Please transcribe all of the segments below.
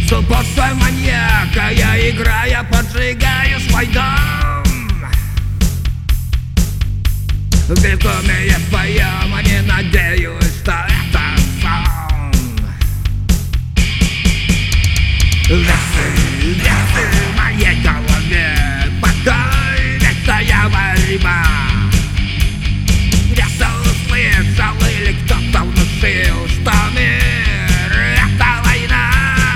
С упорством маньяка я, играя, поджигаю свой дом. В безумии своем, а не надеюсь, что это сон. Весы в моей голове, покой, весая борьба. Где-то услышал или кто-то внушил, что мир — это война.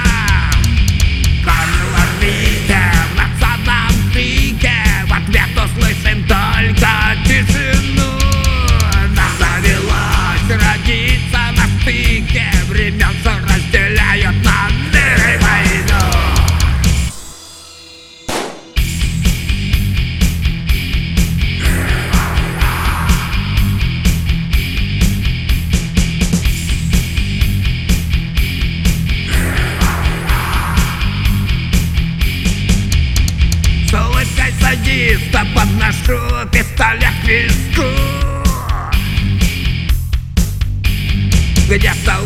Горло битым на самом пике, в ответ услышим только тишину. Нас довелось родиться на стыке времен, что разделяют на мир и войну. С улыбкой садиста подношу пистолет к виску. Где-то